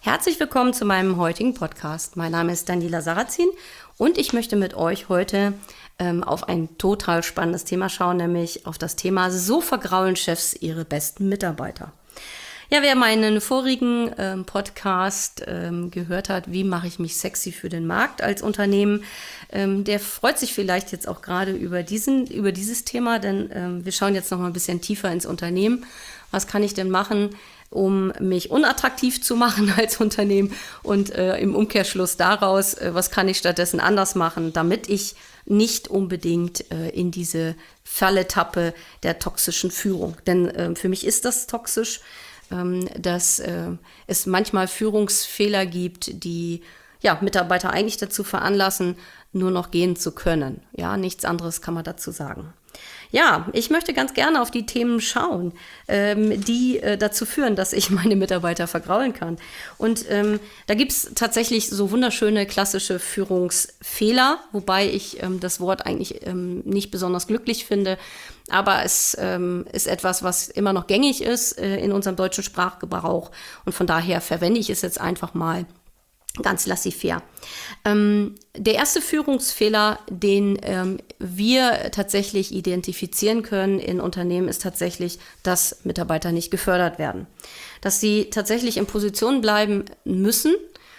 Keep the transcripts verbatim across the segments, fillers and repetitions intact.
Herzlich willkommen zu meinem heutigen Podcast. Mein Name ist Daniela Sarrazin und ich möchte mit euch heute ähm, auf ein total spannendes Thema schauen, nämlich auf das Thema: So vergraulen Chefs ihre besten Mitarbeiter. Ja, wer meinen vorigen ähm, Podcast ähm, gehört hat, wie mache ich mich sexy für den Markt als Unternehmen, ähm, der freut sich vielleicht jetzt auch gerade über diesen, über dieses Thema, denn ähm, wir schauen jetzt noch mal ein bisschen tiefer ins Unternehmen. Was kann ich denn machen, um mich unattraktiv zu machen als Unternehmen, und äh, im Umkehrschluss daraus, äh, was kann ich stattdessen anders machen, damit ich nicht unbedingt äh, in diese Falle tappe der toxischen Führung. Denn äh, für mich ist das toxisch, ähm, dass äh, es manchmal Führungsfehler gibt, die ja, Mitarbeiter eigentlich dazu veranlassen, nur noch gehen zu können. Ja, nichts anderes kann man dazu sagen. Ja, ich möchte ganz gerne auf die Themen schauen, ähm, die äh, dazu führen, dass ich meine Mitarbeiter vergraulen kann. Und ähm, da gibt's tatsächlich so wunderschöne klassische Führungsfehler, wobei ich ähm, das Wort eigentlich ähm, nicht besonders glücklich finde. Aber es ähm, ist etwas, was immer noch gängig ist äh, in unserem deutschen Sprachgebrauch. Und von daher verwende ich es jetzt einfach mal ganz laissez-faire. Ähm, der erste Führungsfehler, den ähm, wir tatsächlich identifizieren können in Unternehmen, ist tatsächlich, dass Mitarbeiter nicht gefördert werden. Dass sie tatsächlich in Positionen bleiben müssen,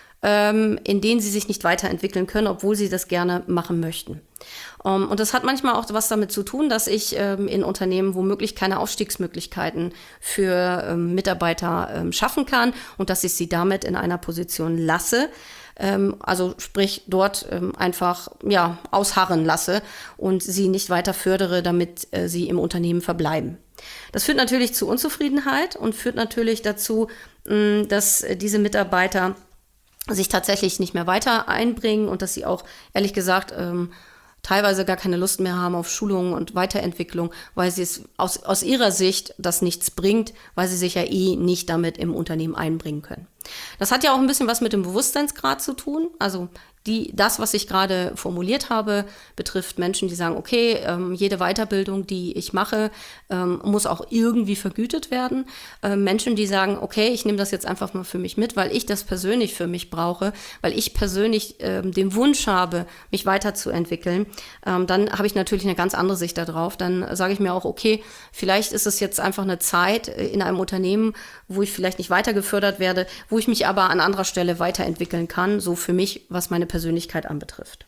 ähm, in denen sie sich nicht weiterentwickeln können, obwohl sie das gerne machen möchten. Um, und das hat manchmal auch was damit zu tun, dass ich ähm, in Unternehmen womöglich keine Aufstiegsmöglichkeiten für ähm, Mitarbeiter ähm, schaffen kann und dass ich sie damit in einer Position lasse, ähm, also sprich dort ähm, einfach ja ausharren lasse und sie nicht weiter fördere, damit äh, sie im Unternehmen verbleiben. Das führt natürlich zu Unzufriedenheit und führt natürlich dazu, mh, dass äh, diese Mitarbeiter sich tatsächlich nicht mehr weiter einbringen und dass sie auch, ehrlich gesagt, ähm, teilweise gar keine Lust mehr haben auf Schulungen und Weiterentwicklung, weil sie es aus, aus ihrer Sicht das nichts bringt, weil sie sich ja eh nicht damit im Unternehmen einbringen können. Das hat ja auch ein bisschen was mit dem Bewusstseinsgrad zu tun. Also die, das, was ich gerade formuliert habe, betrifft Menschen, die sagen, okay, ähm, jede Weiterbildung, die ich mache, ähm, muss auch irgendwie vergütet werden. Ähm, Menschen, die sagen, okay, ich nehme das jetzt einfach mal für mich mit, weil ich das persönlich für mich brauche, weil ich persönlich ähm, den Wunsch habe, mich weiterzuentwickeln, ähm, dann habe ich natürlich eine ganz andere Sicht darauf. Dann sage ich mir auch, okay, vielleicht ist es jetzt einfach eine Zeit in einem Unternehmen, wo ich vielleicht nicht weiter gefördert werde, wo ich mich aber an anderer Stelle weiterentwickeln kann, so für mich, was meine Persönlichkeit anbetrifft.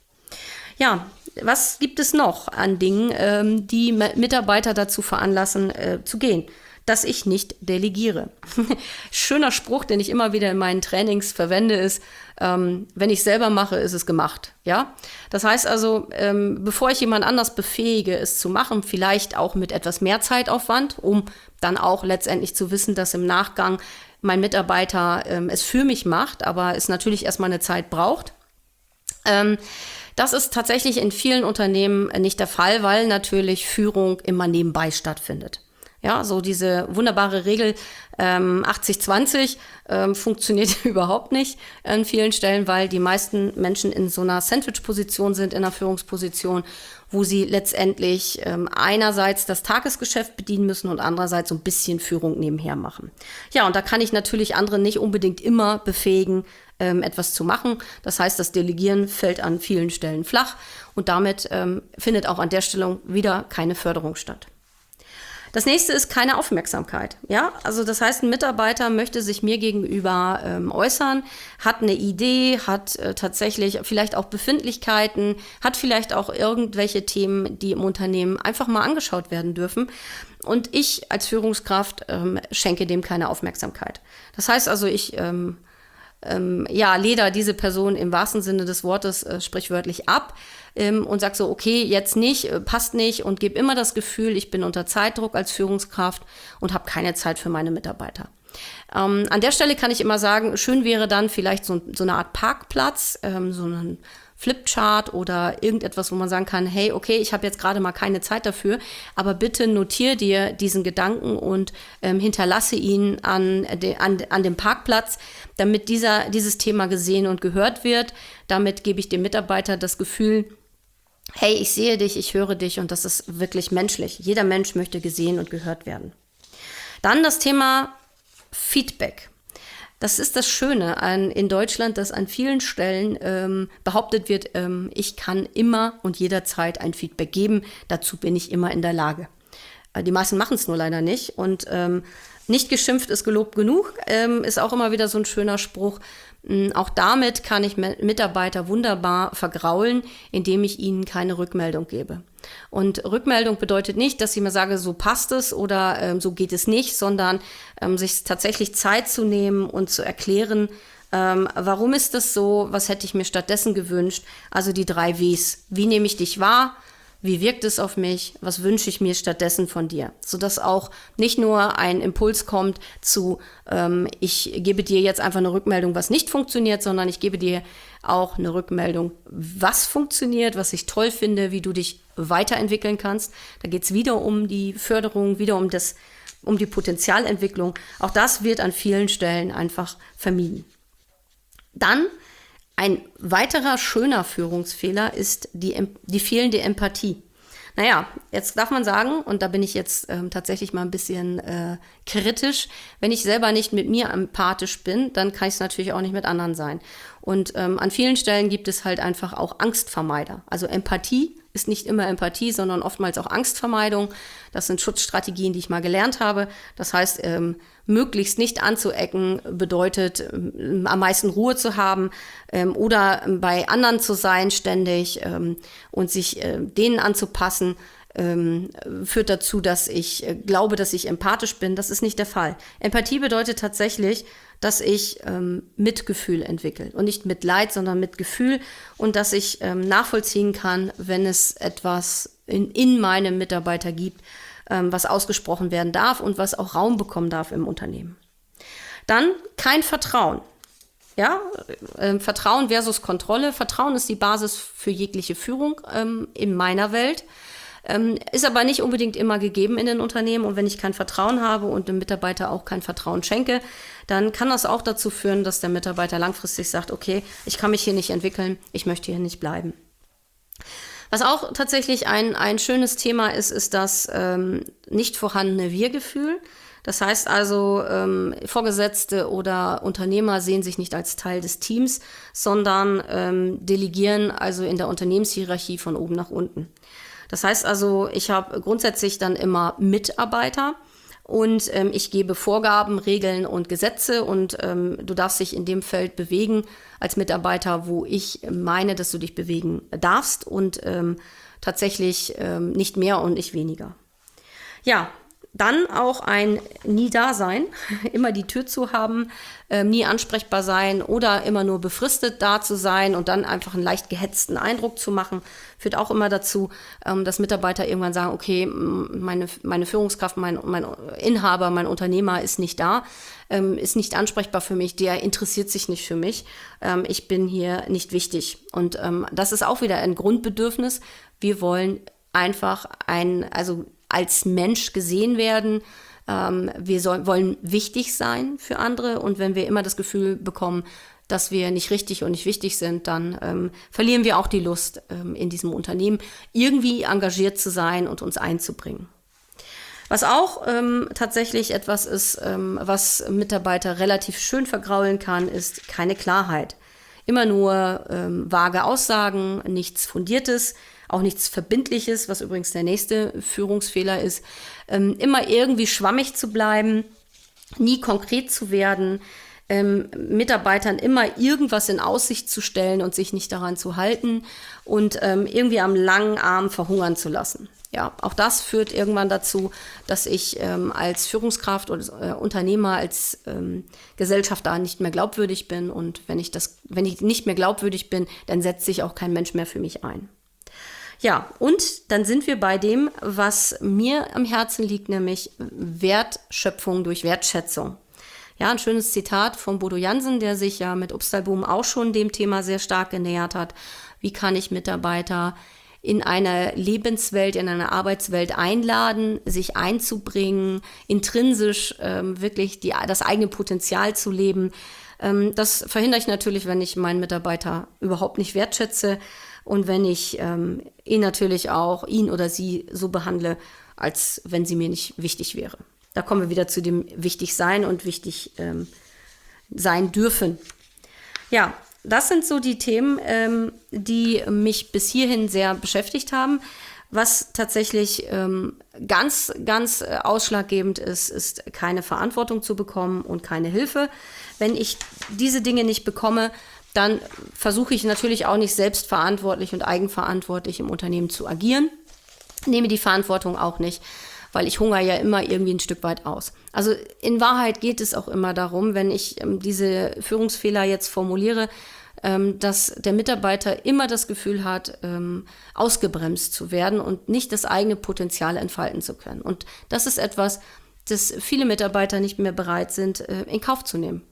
Ja, was gibt es noch an Dingen, ähm, die Mitarbeiter dazu veranlassen, äh, zu gehen? Dass ich nicht delegiere. Schöner Spruch, den ich immer wieder in meinen Trainings verwende, ist, ähm, wenn ich selber mache, ist es gemacht. Ja, das heißt also, ähm, bevor ich jemand anders befähige, es zu machen, vielleicht auch mit etwas mehr Zeitaufwand, um dann auch letztendlich zu wissen, dass im Nachgang mein Mitarbeiter ähm, es für mich macht, aber es natürlich erstmal eine Zeit braucht. Ähm, das ist tatsächlich in vielen Unternehmen nicht der Fall, weil natürlich Führung immer nebenbei stattfindet. Ja, so diese wunderbare Regel ähm, achtzig zwanzig ähm, funktioniert überhaupt nicht an vielen Stellen, weil die meisten Menschen in so einer Sandwich-Position sind, in einer Führungsposition, wo sie letztendlich ähm, einerseits das Tagesgeschäft bedienen müssen und andererseits so ein bisschen Führung nebenher machen. Ja, und da kann ich natürlich andere nicht unbedingt immer befähigen, ähm, etwas zu machen. Das heißt, das Delegieren fällt an vielen Stellen flach und damit ähm, findet auch an der Stelle wieder keine Förderung statt. Das nächste ist keine Aufmerksamkeit. Ja, also das heißt, ein Mitarbeiter möchte sich mir gegenüber ähm, äußern, hat eine Idee, hat äh, tatsächlich vielleicht auch Befindlichkeiten, hat vielleicht auch irgendwelche Themen, die im Unternehmen einfach mal angeschaut werden dürfen. Und ich als Führungskraft ähm, schenke dem keine Aufmerksamkeit. Das heißt also, ich ähm, ähm, ja, leder diese Person im wahrsten Sinne des Wortes äh, sprichwörtlich ab. Ähm, und sag so, okay, jetzt nicht, äh, passt nicht und gebe immer das Gefühl, ich bin unter Zeitdruck als Führungskraft und habe keine Zeit für meine Mitarbeiter. Ähm, an der Stelle kann ich immer sagen, schön wäre dann vielleicht so, so eine Art Parkplatz, ähm, so ein Flipchart oder irgendetwas, wo man sagen kann, hey, okay, ich habe jetzt gerade mal keine Zeit dafür, aber bitte notier dir diesen Gedanken und ähm, hinterlasse ihn an, de, an, an dem Parkplatz, damit dieser, dieses Thema gesehen und gehört wird. Damit gebe ich dem Mitarbeiter das Gefühl, hey, ich sehe dich, ich höre dich und das ist wirklich menschlich. Jeder Mensch möchte gesehen und gehört werden. Dann das Thema Feedback. Das ist das Schöne an, in Deutschland, dass an vielen Stellen ähm, behauptet wird, ähm, ich kann immer und jederzeit ein Feedback geben. Dazu bin ich immer in der Lage. Äh, die meisten machen es nur leider nicht. Und ähm, nicht geschimpft ist gelobt genug, ähm, ist auch immer wieder so ein schöner Spruch. Ähm, auch damit kann ich Mitarbeiter wunderbar vergraulen, indem ich ihnen keine Rückmeldung gebe. Und Rückmeldung bedeutet nicht, dass ich mir sage, so passt es oder ähm, so geht es nicht, sondern ähm, sich tatsächlich Zeit zu nehmen und zu erklären, ähm, warum ist das so, was hätte ich mir stattdessen gewünscht. Also die drei Ws. Wie nehme ich dich wahr? Wie wirkt es auf mich? Was wünsche ich mir stattdessen von dir? Sodass auch nicht nur ein Impuls kommt zu, ähm, ich gebe dir jetzt einfach eine Rückmeldung, was nicht funktioniert, sondern ich gebe dir auch eine Rückmeldung, was funktioniert, was ich toll finde, wie du dich weiterentwickeln kannst. Da geht es wieder um die Förderung, wieder um das, um die Potenzialentwicklung. Auch das wird an vielen Stellen einfach vermieden. Dann ein weiterer schöner Führungsfehler ist die, die fehlende Empathie. Naja, jetzt darf man sagen, und da bin ich jetzt ähm, tatsächlich mal ein bisschen äh, kritisch, wenn ich selber nicht mit mir empathisch bin, dann kann ich es natürlich auch nicht mit anderen sein. Und ähm, an vielen Stellen gibt es halt einfach auch Angstvermeider. Also Empathie ist nicht immer Empathie, sondern oftmals auch Angstvermeidung. Das sind Schutzstrategien, die ich mal gelernt habe. Das heißt, ähm, möglichst nicht anzuecken bedeutet, ähm, am meisten Ruhe zu haben ähm, oder bei anderen zu sein ständig ähm, und sich äh, denen anzupassen, ähm, führt dazu, dass ich äh, glaube, dass ich empathisch bin. Das ist nicht der Fall. Empathie bedeutet tatsächlich, dass ich ähm, Mitgefühl entwickle und nicht Mitleid, sondern Mitgefühl und dass ich ähm, nachvollziehen kann, wenn es etwas in, in meinem Mitarbeiter gibt, ähm, was ausgesprochen werden darf und was auch Raum bekommen darf im Unternehmen. Dann kein Vertrauen. Ja, äh, Vertrauen versus Kontrolle. Vertrauen ist die Basis für jegliche Führung ähm, in meiner Welt. Ähm, ist aber nicht unbedingt immer gegeben in den Unternehmen. Und wenn ich kein Vertrauen habe und dem Mitarbeiter auch kein Vertrauen schenke, dann kann das auch dazu führen, dass der Mitarbeiter langfristig sagt, okay, ich kann mich hier nicht entwickeln, ich möchte hier nicht bleiben. Was auch tatsächlich ein, ein schönes Thema ist, ist das ähm, nicht vorhandene Wir-Gefühl. Das heißt also, ähm, Vorgesetzte oder Unternehmer sehen sich nicht als Teil des Teams, sondern ähm, delegieren also in der Unternehmenshierarchie von oben nach unten. Das heißt also, ich habe grundsätzlich dann immer Mitarbeiter und ähm, ich gebe Vorgaben, Regeln und Gesetze und ähm, du darfst dich in dem Feld bewegen als Mitarbeiter, wo ich meine, dass du dich bewegen darfst und ähm, tatsächlich ähm, nicht mehr und nicht weniger. Ja, dann auch ein Nie-Da-Sein, immer die Tür zu haben, ähm, nie ansprechbar sein oder immer nur befristet da zu sein und dann einfach einen leicht gehetzten Eindruck zu machen, führt auch immer dazu, ähm, dass Mitarbeiter irgendwann sagen, okay, meine, meine Führungskraft, mein, mein Inhaber, mein Unternehmer ist nicht da, ähm, ist nicht ansprechbar für mich, der interessiert sich nicht für mich, ähm, ich bin hier nicht wichtig. Und ähm, das ist auch wieder ein Grundbedürfnis. Wir wollen einfach ein, also als Mensch gesehen werden. Ähm, wir soll, wollen wichtig sein für andere. Und wenn wir immer das Gefühl bekommen, dass wir nicht richtig und nicht wichtig sind, dann ähm, verlieren wir auch die Lust, ähm, in diesem Unternehmen irgendwie engagiert zu sein und uns einzubringen. Was auch ähm, tatsächlich etwas ist, ähm, was Mitarbeiter relativ schön vergraulen kann, ist keine Klarheit. Immer nur ähm, vage Aussagen, nichts Fundiertes, auch nichts Verbindliches, was übrigens der nächste Führungsfehler ist. Ähm, immer irgendwie schwammig zu bleiben, nie konkret zu werden, ähm, Mitarbeitern immer irgendwas in Aussicht zu stellen und sich nicht daran zu halten und ähm, irgendwie am langen Arm verhungern zu lassen. Ja, auch das führt irgendwann dazu, dass ich ähm, als Führungskraft oder äh, Unternehmer, als ähm, Gesellschafter nicht mehr glaubwürdig bin. Und wenn ich das, wenn ich nicht mehr glaubwürdig bin, dann setzt sich auch kein Mensch mehr für mich ein. Ja, und dann sind wir bei dem, was mir am Herzen liegt, nämlich Wertschöpfung durch Wertschätzung. Ja, ein schönes Zitat von Bodo Jansen, der sich ja mit Upstalboom auch schon dem Thema sehr stark genähert hat. Wie kann ich Mitarbeiter in eine Lebenswelt, in eine Arbeitswelt einladen, sich einzubringen, intrinsisch ähm, wirklich die, das eigene Potenzial zu leben. Ähm, das verhindere ich natürlich, wenn ich meinen Mitarbeiter überhaupt nicht wertschätze und wenn ich ähm, ihn natürlich auch, ihn oder sie so behandle, als wenn sie mir nicht wichtig wäre. Da kommen wir wieder zu dem Wichtigsein und wichtig, ähm, sein dürfen. Ja, das sind so die Themen, ähm, die mich bis hierhin sehr beschäftigt haben. Was tatsächlich ähm, ganz, ganz ausschlaggebend ist, ist keine Verantwortung zu bekommen und keine Hilfe. Wenn ich diese Dinge nicht bekomme, dann versuche ich natürlich auch nicht selbstverantwortlich und eigenverantwortlich im Unternehmen zu agieren. Nehme die Verantwortung auch nicht, weil ich hungere ja immer irgendwie ein Stück weit aus. Also in Wahrheit geht es auch immer darum, wenn ich ähm, diese Führungsfehler jetzt formuliere, ähm, dass der Mitarbeiter immer das Gefühl hat, ähm, ausgebremst zu werden und nicht das eigene Potenzial entfalten zu können. Und das ist etwas, das viele Mitarbeiter nicht mehr bereit sind, äh, in Kauf zu nehmen.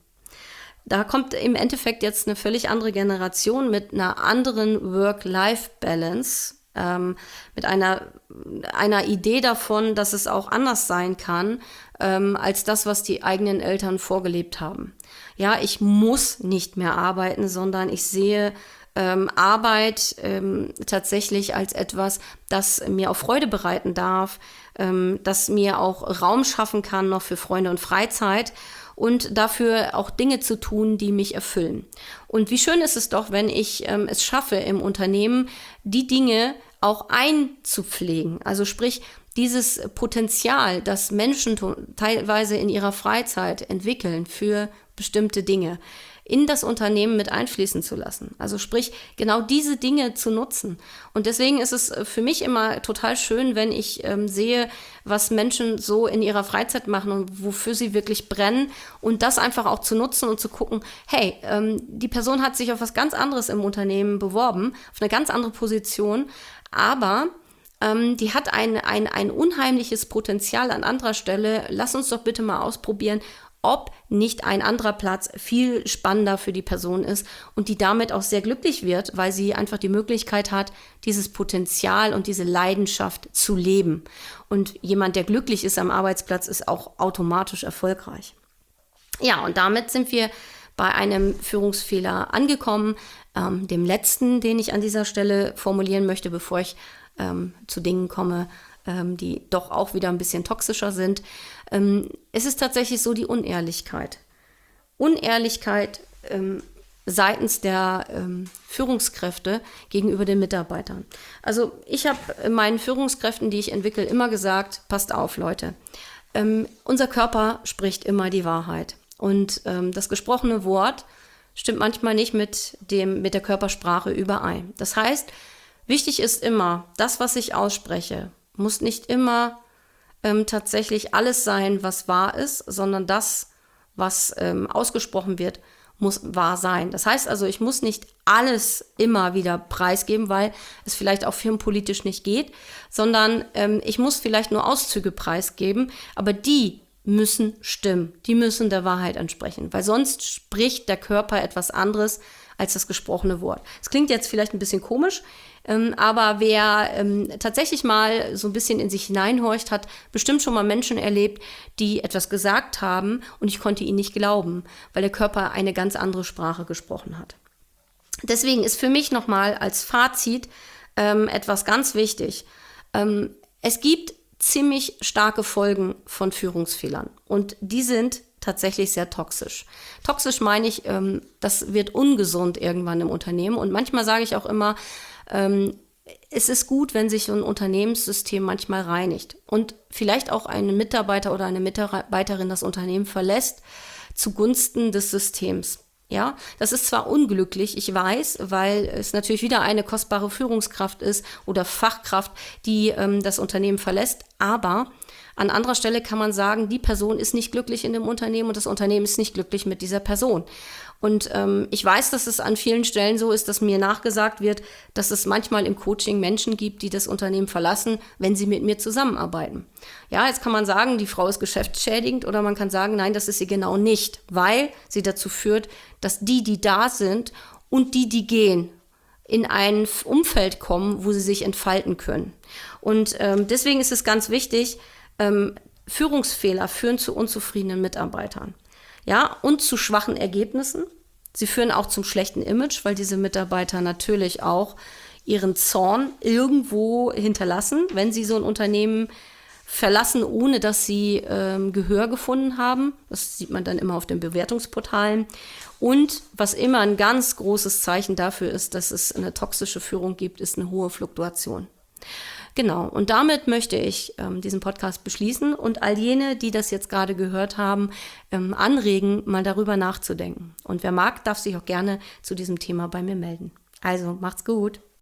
Da kommt im Endeffekt jetzt eine völlig andere Generation mit einer anderen Work-Life-Balance, ähm, mit einer, einer Idee davon, dass es auch anders sein kann, ähm, als das, was die eigenen Eltern vorgelebt haben. Ja, ich muss nicht mehr arbeiten, sondern ich sehe ähm, Arbeit ähm, tatsächlich als etwas, das mir auch Freude bereiten darf, ähm, das mir auch Raum schaffen kann noch für Freunde und Freizeit. Und dafür auch Dinge zu tun, die mich erfüllen. Und wie schön ist es doch, wenn ich ähm, es schaffe, im Unternehmen die Dinge auch einzupflegen. Also sprich, dieses Potenzial, das Menschen to- teilweise in ihrer Freizeit entwickeln für bestimmte Dinge, in das Unternehmen mit einfließen zu lassen. Also sprich, genau diese Dinge zu nutzen. Und deswegen ist es für mich immer total schön, wenn ich ähm, sehe, was Menschen so in ihrer Freizeit machen und wofür sie wirklich brennen und das einfach auch zu nutzen und zu gucken, hey, ähm, die Person hat sich auf was ganz anderes im Unternehmen beworben, auf eine ganz andere Position, aber ähm, die hat ein, ein, ein unheimliches Potenzial an anderer Stelle. Lass uns doch bitte mal ausprobieren, ob nicht ein anderer Platz viel spannender für die Person ist und die damit auch sehr glücklich wird, weil sie einfach die Möglichkeit hat, dieses Potenzial und diese Leidenschaft zu leben. Und jemand, der glücklich ist am Arbeitsplatz, ist auch automatisch erfolgreich. Ja, und damit sind wir bei einem Führungsfehler angekommen, ähm, dem letzten, den ich an dieser Stelle formulieren möchte, bevor ich ähm, zu Dingen komme, ähm, die doch auch wieder ein bisschen toxischer sind. Ähm, es ist tatsächlich so die Unehrlichkeit. Unehrlichkeit ähm, seitens der ähm, Führungskräfte gegenüber den Mitarbeitern. Also ich habe meinen Führungskräften, die ich entwickle, immer gesagt, passt auf, Leute, ähm, unser Körper spricht immer die Wahrheit. Und ähm, das gesprochene Wort stimmt manchmal nicht mit dem, mit der Körpersprache überein. Das heißt, wichtig ist immer, das, was ich ausspreche, muss nicht immer ähm, tatsächlich alles sein, was wahr ist, sondern das, was ähm, ausgesprochen wird, muss wahr sein. Das heißt also, ich muss nicht alles immer wieder preisgeben, weil es vielleicht auch firmenpolitisch nicht geht, sondern ähm, ich muss vielleicht nur Auszüge preisgeben, aber die müssen stimmen, die müssen der Wahrheit entsprechen, weil sonst spricht der Körper etwas anderes als das gesprochene Wort. Es klingt jetzt vielleicht ein bisschen komisch, ähm, aber wer ähm, tatsächlich mal so ein bisschen in sich hineinhorcht, hat bestimmt schon mal Menschen erlebt, die etwas gesagt haben und ich konnte ihnen nicht glauben, weil der Körper eine ganz andere Sprache gesprochen hat. Deswegen ist für mich nochmal als Fazit ähm, etwas ganz wichtig. Ähm, es gibt ziemlich starke Folgen von Führungsfehlern und die sind tatsächlich sehr toxisch. Toxisch meine ich, ähm, das wird ungesund irgendwann im Unternehmen und manchmal sage ich auch immer, ähm, es ist gut, wenn sich so ein Unternehmenssystem manchmal reinigt und vielleicht auch ein Mitarbeiter oder eine Mitarbeiterin das Unternehmen verlässt zugunsten des Systems. Ja, das ist zwar unglücklich, ich weiß, weil es natürlich wieder eine kostbare Führungskraft ist oder Fachkraft, die ähm, das Unternehmen verlässt, aber an anderer Stelle kann man sagen, die Person ist nicht glücklich in dem Unternehmen und das Unternehmen ist nicht glücklich mit dieser Person. Und ähm, ich weiß, dass es an vielen Stellen so ist, dass mir nachgesagt wird, dass es manchmal im Coaching Menschen gibt, die das Unternehmen verlassen, wenn sie mit mir zusammenarbeiten. Ja, jetzt kann man sagen, die Frau ist geschäftsschädigend oder man kann sagen, nein, das ist sie genau nicht, weil sie dazu führt, dass die, die da sind und die, die gehen, in ein Umfeld kommen, wo sie sich entfalten können. Und ähm, deswegen ist es ganz wichtig, ähm, Führungsfehler führen zu unzufriedenen Mitarbeitern. Ja, und zu schwachen Ergebnissen. Sie führen auch zum schlechten Image, weil diese Mitarbeiter natürlich auch ihren Zorn irgendwo hinterlassen, wenn sie so ein Unternehmen verlassen, ohne dass sie ähm, Gehör gefunden haben. Das sieht man dann immer auf den Bewertungsportalen. Und was immer ein ganz großes Zeichen dafür ist, dass es eine toxische Führung gibt, ist eine hohe Fluktuation. Genau, und damit möchte ich ähm, diesen Podcast beschließen und all jene, die das jetzt gerade gehört haben, ähm, anregen, mal darüber nachzudenken. Und wer mag, darf sich auch gerne zu diesem Thema bei mir melden. Also, macht's gut.